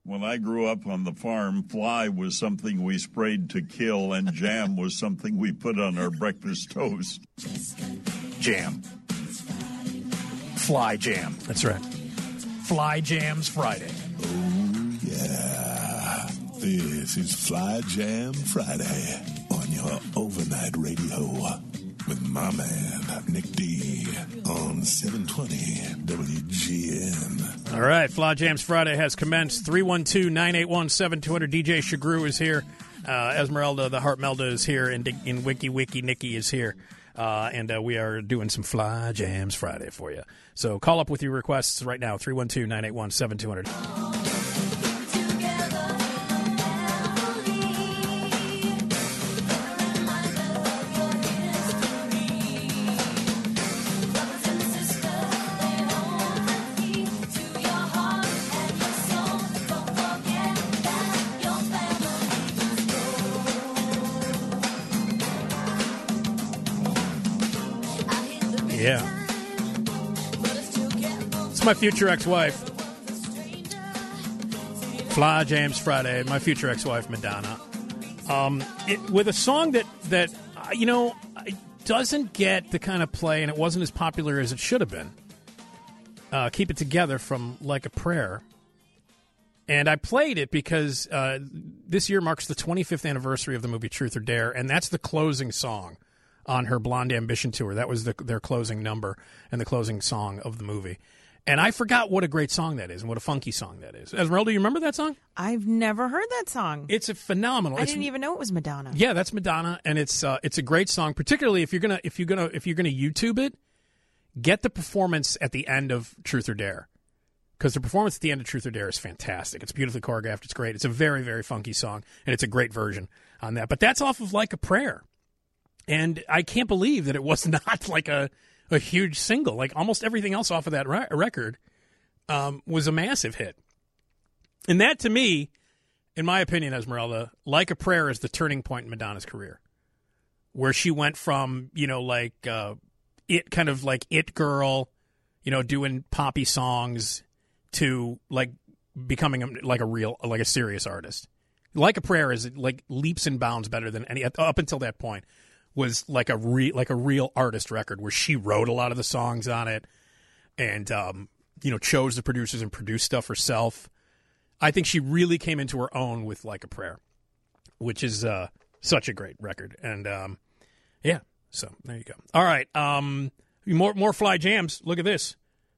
When I grew up on the farm, fly was something we sprayed to kill, and jam was something we put on our breakfast toast. Jam. Fly jam. That's right. Fly Jams Friday. Oh, yeah. This is Fly Jam Friday on your overnight radio with my man, Nick D, on 720 WGN. All right, Fly Jams Friday has commenced. 312-981-7200. DJ Shagru is here. Esmeralda, the Heart Melda, is here. And Wiki Nikki is here. And we are doing some Fly Jams Friday for you. So call up with your requests right now, 312-981-7200. Yeah. It's my future ex-wife. Fly Jams Friday. My future ex-wife, Madonna. With a song that doesn't get the kind of play, and it wasn't as popular as it should have been. Keep It Together from Like a Prayer. And I played it because this year marks the 25th anniversary of the movie Truth or Dare, and that's the closing song on her Blonde Ambition tour. That was their closing number and the closing song of the movie. And I forgot what a great song that is and what a funky song that is. Esmeralda, you remember that song? I've never heard that song. It's a phenomenal. I didn't even know it was Madonna. Yeah, that's Madonna, and it's a great song. Particularly if you're gonna YouTube it, get the performance at the end of Truth or Dare, because the performance at the end of Truth or Dare is fantastic. It's beautifully choreographed. It's great. It's a very, very funky song, and it's a great version on that. But that's off of Like a Prayer. And I can't believe that it was not like a huge single. Like almost everything else off of that record was a massive hit. And that, to me, in my opinion, Esmeralda, Like a Prayer is the turning point in Madonna's career, where she went from, it kind of like it girl, doing poppy songs to like becoming a serious artist. Like a Prayer is like leaps and bounds better than any up until that point. Was like a real artist record where she wrote a lot of the songs on it, and chose the producers and produced stuff herself. I think she really came into her own with Like a Prayer, which is such a great record. And so there you go. All right, more Fly Jams. Look at this,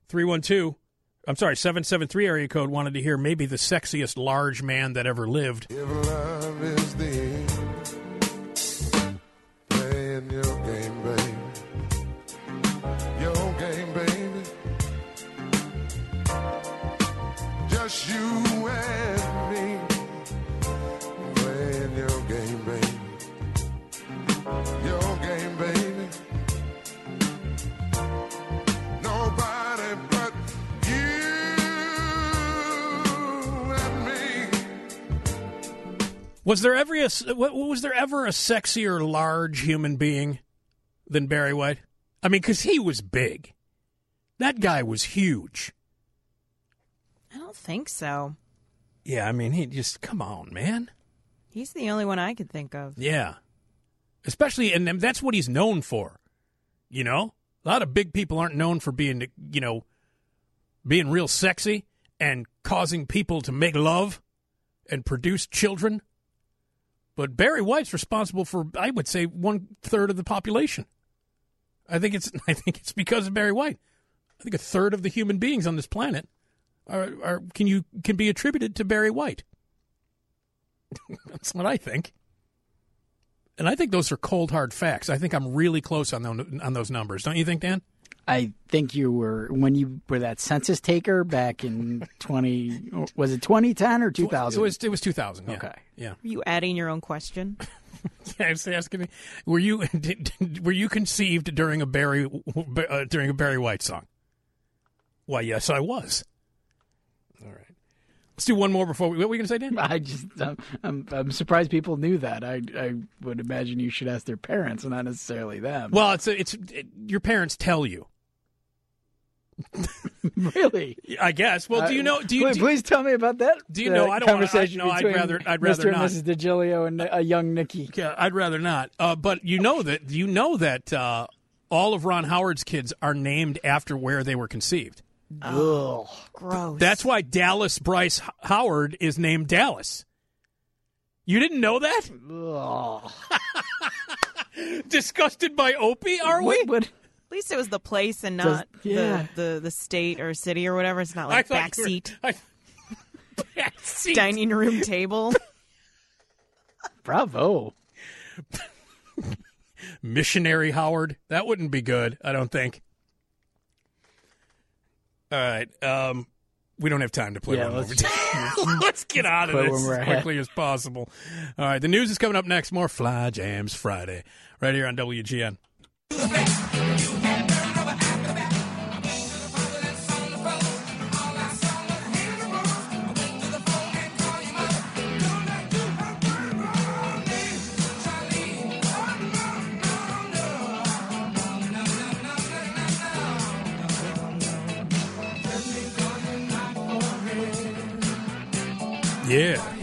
773 area code wanted to hear maybe the sexiest large man that ever lived. If love is the end, your game, baby. Your game, baby. Just you and me. Playing your game, baby. Your game, baby. Nobody but you and me. Was there ever a sexier large human being than Barry White? I mean, because he was big. That guy was huge. I don't think so. Yeah, I mean, he just, come on, man. He's the only one I could think of. Yeah. Especially, and that's what he's known for. A lot of big people aren't known for being, being real sexy and causing people to make love and produce children. But Barry White's responsible for, I would say, 1/3 of the population. I think it's because of Barry White. I think 1/3 of the human beings on this planet can be attributed to Barry White. That's what I think. And I think those are cold, hard facts. I think I'm really close on those numbers. Don't you think, Dan? I think you were, when you were that census taker back in 2010 or 2000? It was 2000. Yeah. Okay. Yeah. Are you adding your own question? Yeah, I was asking me, were you conceived during a Barry White song? Why, yes, I was. All right. Let's do one more before what were you going to say, Dan? I'm surprised people knew that. I would imagine you should ask their parents, and not necessarily them. Well, it's your parents tell you. Really? I guess. Well, do you know? Please tell me about that. Do you know? I don't wanna- conversation I'd between rather Mr. not. and Mrs. DeGilio and a young Nikki. Yeah, I'd rather not. But you know that all of Ron Howard's kids are named after where they were conceived. Ugh. Gross. That's why Dallas Bryce Howard is named Dallas. You didn't know that? Ugh. Disgusted by Opie, are we? What? At least it was the place and not yeah. the state or city or whatever. It's not like back seat, Back seat. dining room table. Bravo. Missionary Howard. That wouldn't be good, I don't think. All right. We don't have time to play one more. Let's get out of play this one more as quickly as possible. All right. The news is coming up next. More Fly Jams Friday right here on WGN. Yeah.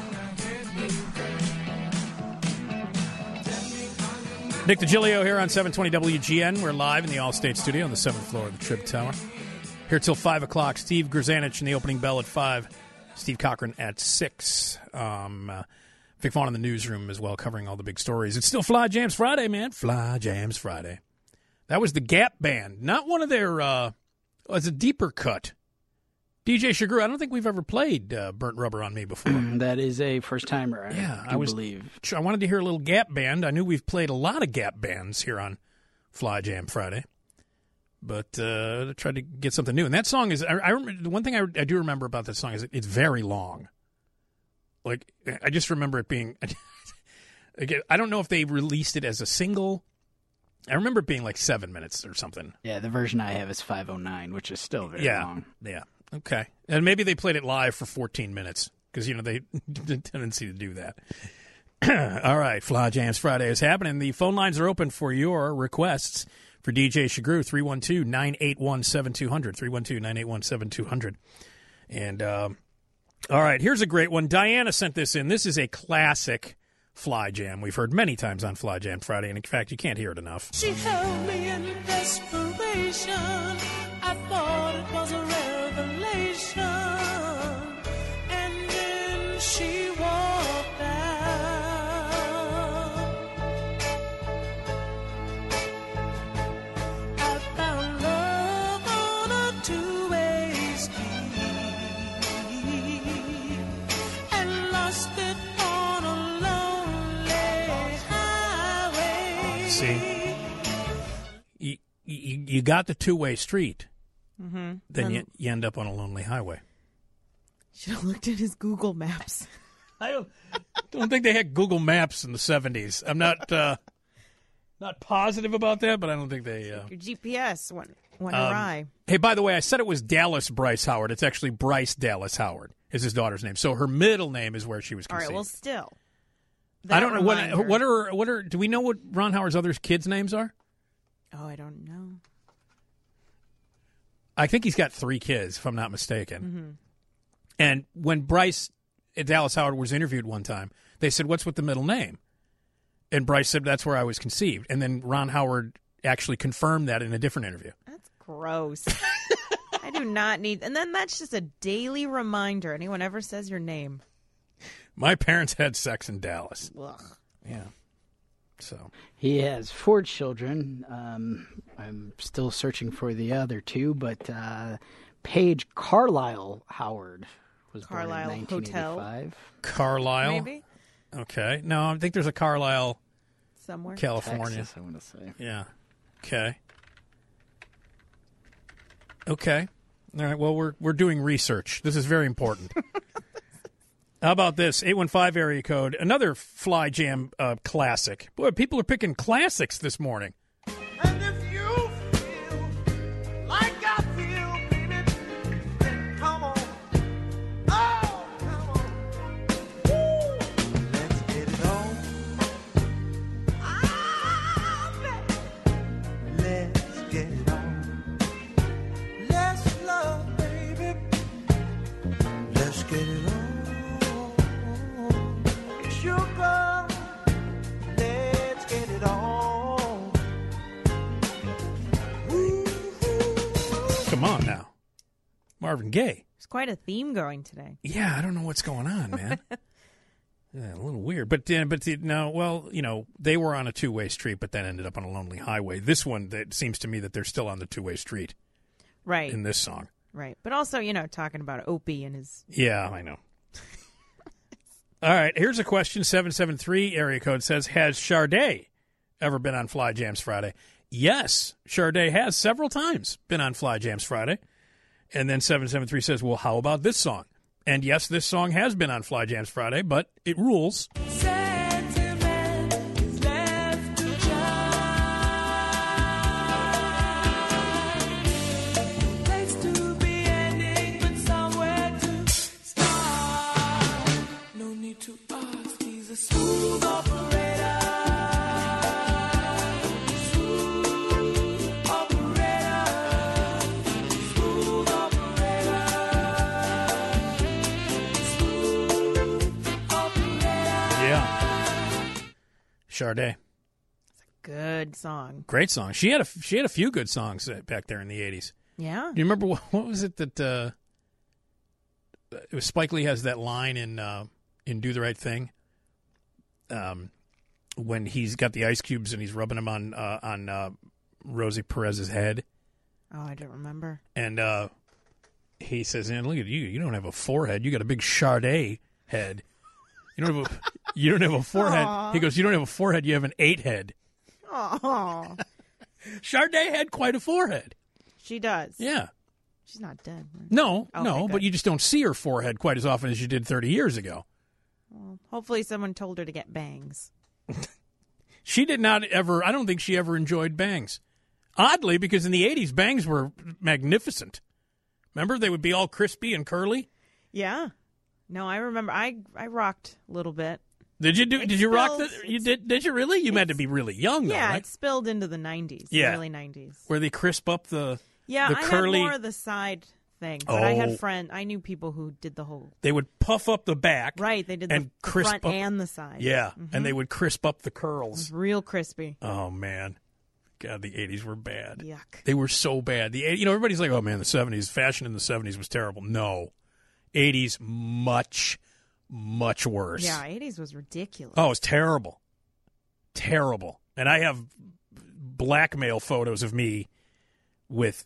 Nick DiGilio here on 720 WGN. We're live in the Allstate studio on the 7th floor of the Trib Tower. Here till 5 o'clock. Steve Grzanich in the opening bell at 5. Steve Cochran at 6. Vic Vaughn in the newsroom as well, covering all the big stories. It's still Fly Jams Friday, man. Fly Jams Friday. That was the Gap Band. Not one of their, it's a deeper cut. DJ Shagru, I don't think we've ever played Burnt Rubber on Me before. That is a first-timer, I believe. I wanted to hear a little Gap Band. I knew we've played a lot of Gap Bands here on Fly Jam Friday. But I tried to get something new. And that song is, I remember, the one thing I do remember about that song is it's very long. Like, I just remember it being, again, I don't know if they released it as a single. I remember it being like 7 minutes or something. Yeah, the version I have is 5:09, which is still very long. Yeah. Okay. And maybe they played it live for 14 minutes because, you know, they have a tendency to do that. All right. Fly Jams Friday is happening. The phone lines are open for your requests for DJ Shagru, 312-981-7200, 312-981-7200. And, all right, here's a great one. Diana sent this in. This is a classic Fly Jam we've heard many times on Fly Jam Friday, and in fact, you can't hear it enough. She held me in desperation. I thought it was a revelation. And then she walked out. I found love on a two-way street and lost it on a lonely highway. See? You got the two-way street. Mm-hmm. Then you end up on a lonely highway. Should have looked at his Google Maps. I don't think they had Google Maps in the 70s. I'm not positive about that, but I don't think they... Your GPS went awry. Hey, by the way, I said it was Dallas Bryce Howard. It's actually Bryce Dallas Howard is his daughter's name. So her middle name is where she was All conceived. right, well, still. I don't know. Reminder. What are? Do we know what Ron Howard's other kids' names are? Oh, I don't know. I think he's got 3 kids, if I'm not mistaken. Mm-hmm. And when Bryce Dallas Howard was interviewed one time, they said, "What's with the middle name?" And Bryce said, "That's where I was conceived." And then Ron Howard actually confirmed that in a different interview. That's gross. I do not need... And then that's just a daily reminder. Anyone ever says your name. My parents had sex in Dallas. Ugh. Yeah. So He has 4 children. I'm still searching for the other 2, but Paige Carlisle Howard was Carlisle born in Hotel? 1985. Carlisle. Maybe? Okay. No, I think there's a Carlisle, Somewhere. California. Texas, I want to say. Yeah. Okay. Okay. All right. Well, we're doing research. This is very important. How about this? 815 area code. Another Fly Jam classic. Boy, people are picking classics this morning. And if you feel like I feel, baby, then come on. Oh, come on. Woo. Let's get it on. Ah, baby. Let's get it on. Marvin Gaye. There's quite a theme going today. Yeah, I don't know what's going on, man. Yeah, a little weird. But no, well, they were on a two-way street, but then ended up on a lonely highway. This one, it seems to me that they're still on the two-way street Right. in this song. Right. But also, talking about Opie and his... Yeah, I know. All right, here's a question. 773 area code says, has Sade ever been on Fly Jams Friday? Yes, Sade has several times been on Fly Jams Friday. And then 773 says, well, how about this song? And yes, this song has been on Fly Jams Friday, but it rules. Sade. Good song. Great song. She had a few good songs back there in the 80s. Yeah. Do you remember what was it that it was Spike Lee has that line in Do the Right Thing? When he's got the ice cubes and he's rubbing them on Rosie Perez's head. Oh, I don't remember. And he says, "Man, look at you. You don't have a forehead. You got a big Sade head. You don't have a forehead." Aww. He goes, "You don't have a forehead. You have an 8 head." Oh. Sade had quite a forehead. She does. Yeah. She's not dead. Right? No, Okay, no, good. but you just don't see her forehead quite as often as you did 30 years ago. Well, hopefully someone told her to get bangs. She did not ever, I don't think she ever enjoyed bangs. Oddly, because in the 80s, bangs were magnificent. Remember, they would be all crispy and curly? Yeah. No, I remember. I rocked a little bit. Did you It did you rock spilled- the, you did you really? You had to be really young though, Yeah, right? it spilled into the 90s. Yeah. Early 90s. Where they crisp up the Yeah, I curly, had more of the side thing. But I Oh. had I knew people who did the whole... they would puff up the back. Right, they did and the crisp front up, and the side. Yeah, Mhm. and they would crisp up the It was curls. real crispy. Oh man. God, the 80s were bad. Yuck. They were so bad. Everybody's like, "Oh man, the 70s, fashion in the 70s was terrible." No. 80s much worse. Yeah, 80s was ridiculous. Oh, it was terrible. Terrible. And I have blackmail photos of me with,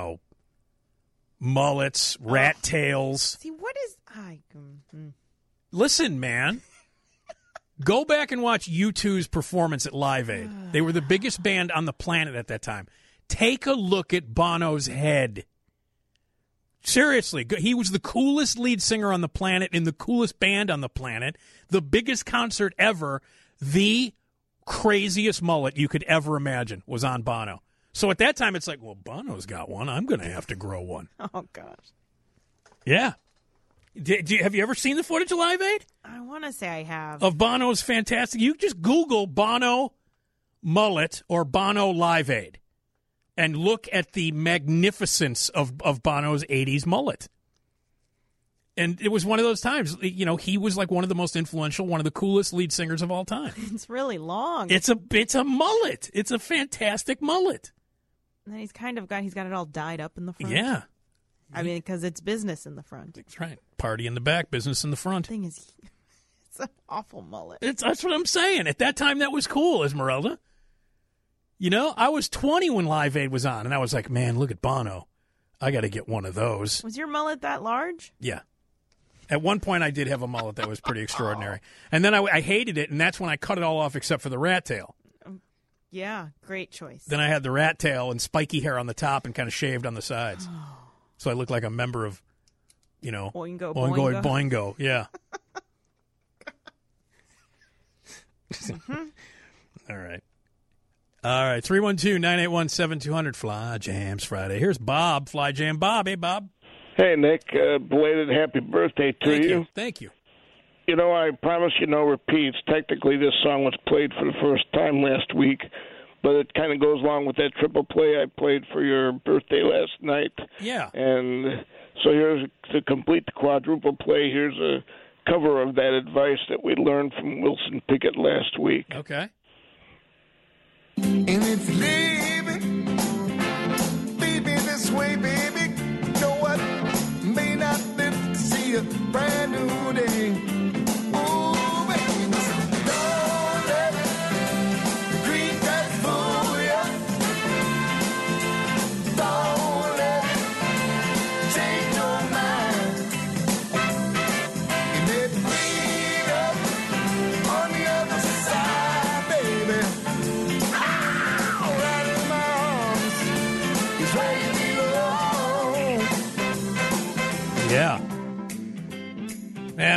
mullets, rat tails. See, what is... Listen, man. Go back and watch U2's performance at Live Aid. They were the biggest band on the planet at that time. Take a look at Bono's head. Seriously, he was the coolest lead singer on the planet in the coolest band on the planet, the biggest concert ever, the craziest mullet you could ever imagine was on Bono. So at that time, it's like, well, Bono's got one. I'm going to have to grow one. Oh, gosh. Yeah. Have you ever seen the footage of Live Aid? I want to say I have. Of Bono's fantastic. You just Google Bono mullet or Bono Live Aid and look at the magnificence of Bono's 80s mullet. And it was one of those times, he was like one of the most influential, one of the coolest lead singers of all time. It's really long. It's a mullet. It's a fantastic mullet. And then he's got it all dyed up in the front. Yeah. I mean, because it's business in the front. That's right. Party in the back, business in the front. The thing is, it's an awful mullet. That's what I'm saying. At that time, that was cool, Esmeralda. I was 20 when Live Aid was on, and I was like, man, look at Bono. I got to get one of those. Was your mullet that large? Yeah. At one point, I did have a mullet that was pretty extraordinary. And then I hated it, and that's when I cut it all off except for the rat tail. Yeah, great choice. Then I had the rat tail and spiky hair on the top and kind of shaved on the sides. So I looked like a member of, Boingo, Boingo, boingo. Boingo. Yeah. All right. 312-981-7200, Fly Jams Friday. Here's Bob, Fly Jam Bob. Hey, Bob. Hey, Nick. Belated happy birthday to you. Thank you. I promise you no repeats. Technically, this song was played for the first time last week, but it kind of goes along with that triple play I played for your birthday last night. Yeah. And so here's, to complete the quadruple play, here's a cover of that advice that we learned from Wilson Pickett last week. Okay. And if you leave it, baby, this way, baby, you know what?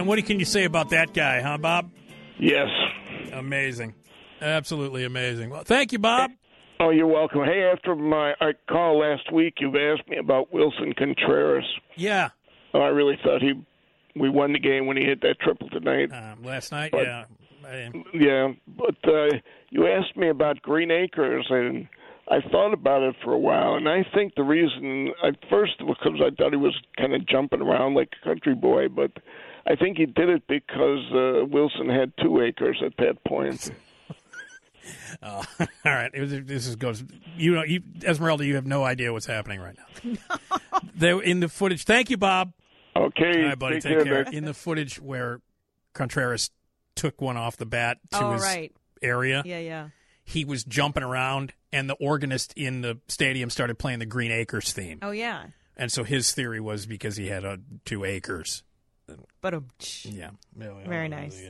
And what can you say about that guy, huh, Bob? Yes. Amazing. Absolutely amazing. Well, thank you, Bob. Oh, you're welcome. Hey, after my call last week, you've asked me about Wilson Contreras. Yeah. Oh, I really thought we won the game when he hit that triple tonight. Last night, But- yeah. Yeah, but you asked me about Green Acres, and I thought about it for a while, and I think the reason, at first, because I thought he was kind of jumping around like a country boy, but I think he did it because Wilson had 2 acres at that point. All right. This goes. Esmeralda, you have no idea what's happening right now. They're in the footage. Thank you, Bob. Okay. All right, buddy. Take care. In the footage where Contreras took one off the bat to his area, Yeah. he was jumping around, and the organist in the stadium started playing the Green Acres theme. Oh, yeah. And so his theory was because he had 2 acres. But Yeah. very nice.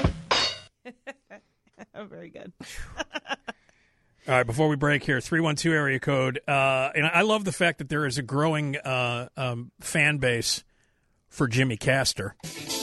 Very good. All right, before we break here, 312 area code. And I love the fact that there is a growing fan base for Jimmy Castor.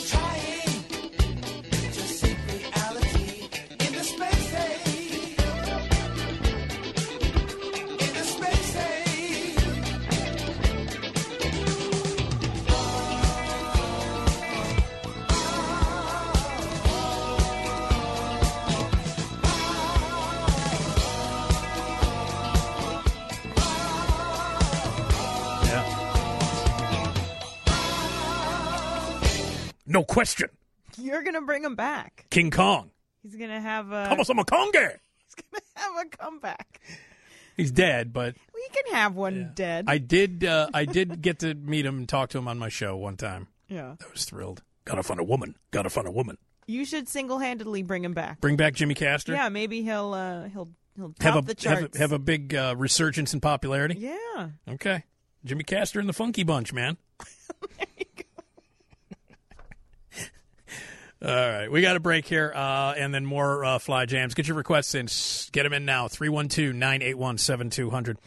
No question. You're going to bring him back. King Kong. He's going to have a... Como some Konge. He's going to have a comeback. He's dead, but We can have one dead. I did get to meet him and talk to him on my show one time. Yeah. I was thrilled. Gotta find a woman. Gotta find a woman. You should single-handedly bring him back. Bring back Jimmy Castor. Yeah, maybe he'll top the charts. Have a big resurgence in popularity. Yeah. Okay, Jimmy Castor and the Funky Bunch, man. There you go. All right, we got a break here, and then more Fly Jams. Get your requests in. Get them in now. 312-981-7200.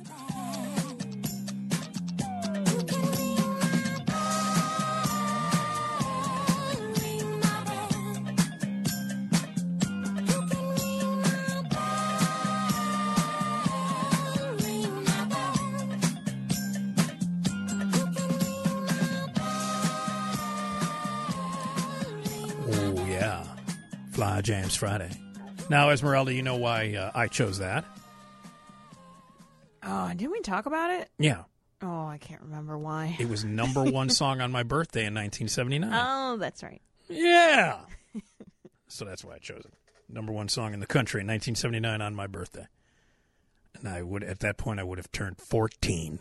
Oh, yeah. Fly Jams Friday. Now, Esmeralda, you know why I chose that? Oh, didn't we talk about it? Yeah. Oh, I can't remember why. It was number 1 song on my birthday in 1979. Oh, that's right. Yeah. So that's why I chose it. Number 1 song in the country in 1979 on my birthday. And at that point, I would have turned 14.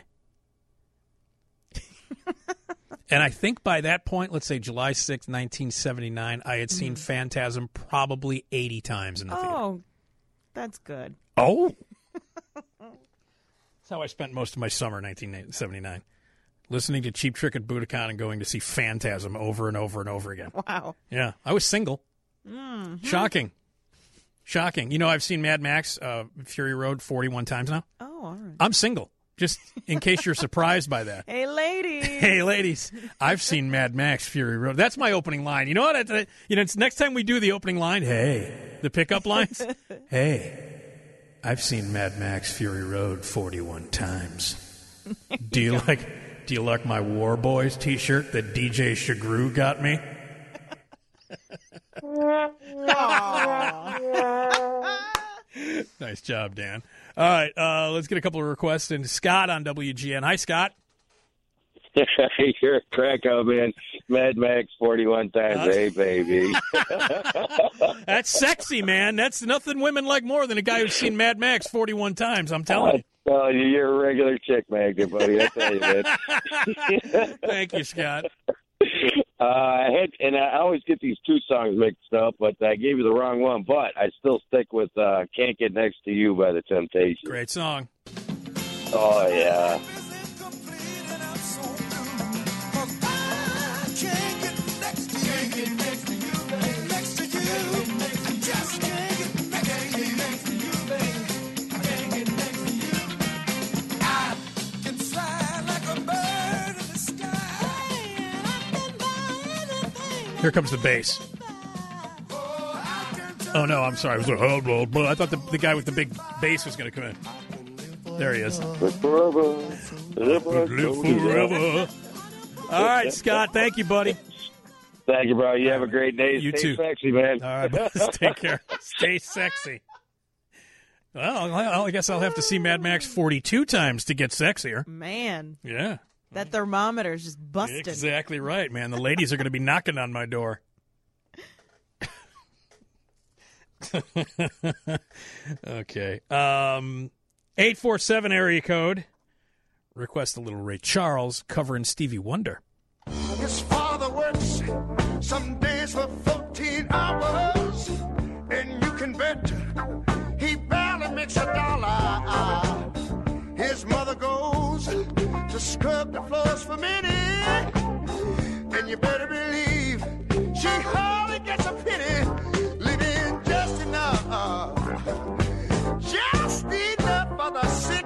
And I think by that point, let's say July 6th, 1979, I had seen Phantasm probably 80 times in the theater. Oh, that's good. Oh. That's how I spent most of my summer in 1979. Listening to Cheap Trick at Budokan and going to see Phantasm over and over and over again. Wow. Yeah. I was single. Shocking. You know, I've seen Mad Max, Fury Road 41 times now. Oh, all right. I'm single. Just in case you're surprised by that. Hey, ladies. Hey, ladies, I've seen Mad Max Fury Road. That's my opening line. You know what? It's next time we do the opening line, hey, the pickup lines. Hey, I've seen Mad Max Fury Road 41 times. Do you like my War Boys t-shirt that DJ Shagru got me? Nice job, Dan. All right, let's get a couple of requests. And Scott on WGN. Hi, Scott. You're a crack up, man. Mad Max 41 times. Hey, baby. That's sexy, man. That's nothing women like more than a guy who's seen Mad Max 41 times. I'm telling you. Oh, you're a regular chick magnet, buddy. I tell you, man. Thank you, Scott. I always get these 2 songs mixed up, but I gave you the wrong one. But I still stick with "Can't Get Next to You" by The Temptations. Great song. Oh yeah. Here comes the bass. Oh, no, I'm sorry. I thought the guy with the big bass was going to come in. There he is. Live forever. Live forever. All right, Scott. Thank you, buddy. Thank you, bro. You have a great day. You Stay too. sexy, man. All right, buddy. Take care. Stay sexy. Well, I guess I'll have to see Mad Max 42 times to get sexier. Man, Yeah. that thermometer is just busted. Exactly right, man. The ladies are going to be knocking on my door. Okay. 847 area code. Request a little Ray Charles covering Stevie Wonder. His father works some days for 14 hours, and you can bet he barely makes $1. His mother goes to scrub the floors for Minnie, and you better believe she hardly gets a penny, living just enough for the city.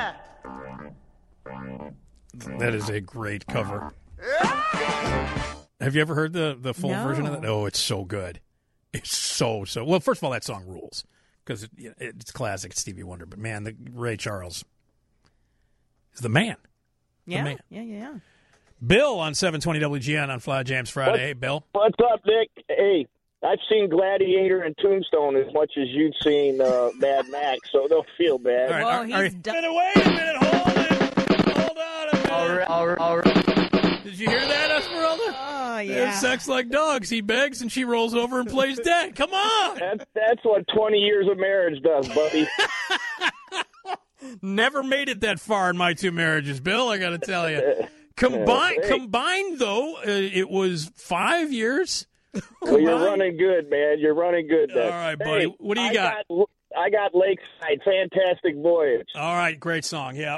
That is a great cover. Have you ever heard the full version of that? Oh, it's so good. It's so. Well, first of all, that song rules because it's classic. It's Stevie Wonder. But, man, the Ray Charles is the man. Yeah, the man. yeah. Bill on 720 WGN on Fly Jams Friday. Hey, Bill. What's up, Nick? Hey, I've seen Gladiator and Tombstone as much as you've seen Mad Max, so don't feel bad. All right, Well, he's done. Wait a minute. Hold on a minute. All right. Did you hear that, Esmeralda? Oh, They yeah. have sex like dogs. He begs and she rolls over and plays dead. Come on. That's what 20 years of marriage does, buddy. Never made it that far in my 2 marriages, Bill, I got to tell you. Combined, though, it was 5 years. Well, you're running good, man. You're running good. All right, buddy. Hey, What do you got? I got Lakeside. Fantastic Voyage. All right, great song. Yeah.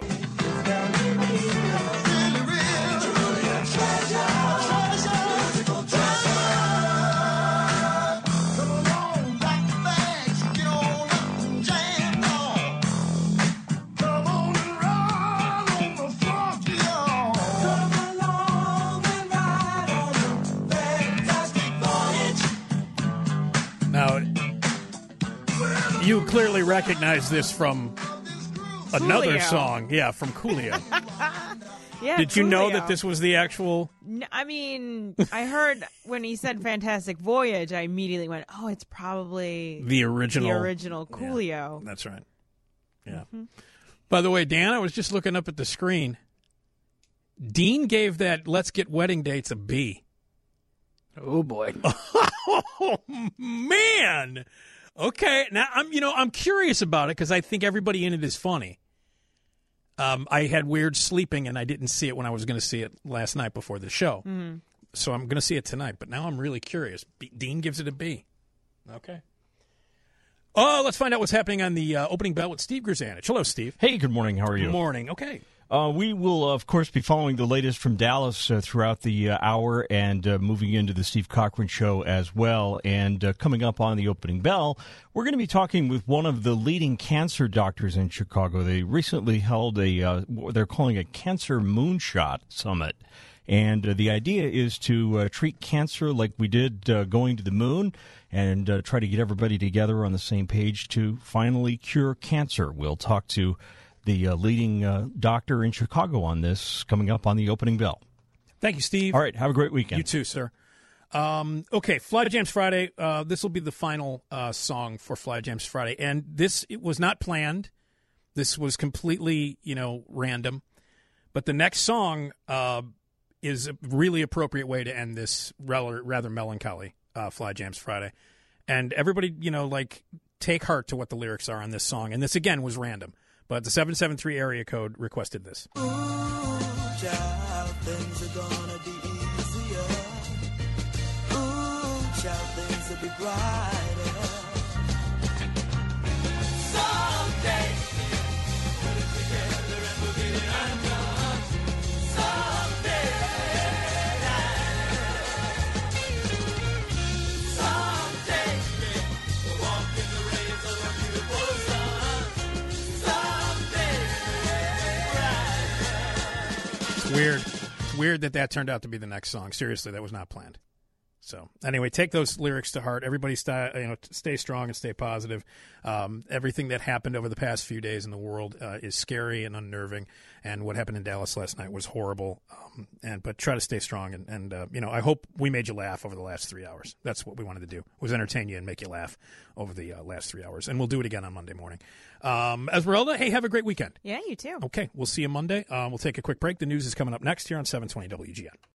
Now, you clearly recognize this from another Coolio. song. Yeah, from Coolio. Yeah, Did you know Coolio. that this was the actual... I mean, I heard when he said Fantastic Voyage, I immediately went, oh, it's probably The original. the original Coolio. That's right. Yeah. By the way, Dan, I was just looking up at the screen. Dean gave that Let's Get Wedding Dates a B. Oh boy. Oh, man. Okay. Now, I'm curious about it because I think everybody in it is funny. I had weird sleeping, and I didn't see it when I was going to see it last night before the show. Mm-hmm. So I'm going to see it tonight, but now I'm really curious. Dean gives it a B. Okay. Oh, let's find out what's happening on the opening bell with Steve Grzanich. Hello, Steve. Hey, good morning. How are you? Good morning. Okay. We will, of course, be following the latest from Dallas throughout the hour and moving into the Steve Cochran Show as well. And coming up on the opening bell, we're going to be talking with one of the leading cancer doctors in Chicago. They recently held what they're calling a Cancer Moonshot Summit. And the idea is to treat cancer like we did going to the moon and try to get everybody together on the same page to finally cure cancer. We'll talk to the leading doctor in Chicago on this coming up on the opening bell. Thank you, Steve. All right. Have a great weekend. You too, sir. Okay, Fly Jams Friday. This will be the final song for Fly Jams Friday. And it was not planned. This was completely, random. But the next song is a really appropriate way to end this rather melancholy Fly Jams Friday. And everybody, take heart to what the lyrics are on this song. And this, again, was random. But the 773 area code requested this. Ooh, child, things are gonna be easier. Ooh, child, things will be brighter. Someday, put it together and we'll get it undone. Someday, we'll walk in the rays of a beautiful sun. It's weird. It's weird that turned out to be the next song. Seriously, that was not planned. So anyway, take those lyrics to heart. Everybody stay strong and stay positive. Everything that happened over the past few days in the world is scary and unnerving, and what happened in Dallas last night was horrible. But try to stay strong, and I hope we made you laugh over the last 3 hours. That's what we wanted to do, was entertain you and make you laugh over the last 3 hours. And we'll do it again on Monday morning. Esmeralda, hey, have a great weekend. Yeah, you too. Okay, we'll see you Monday. We'll take a quick break. The news is coming up next here on 720 WGN.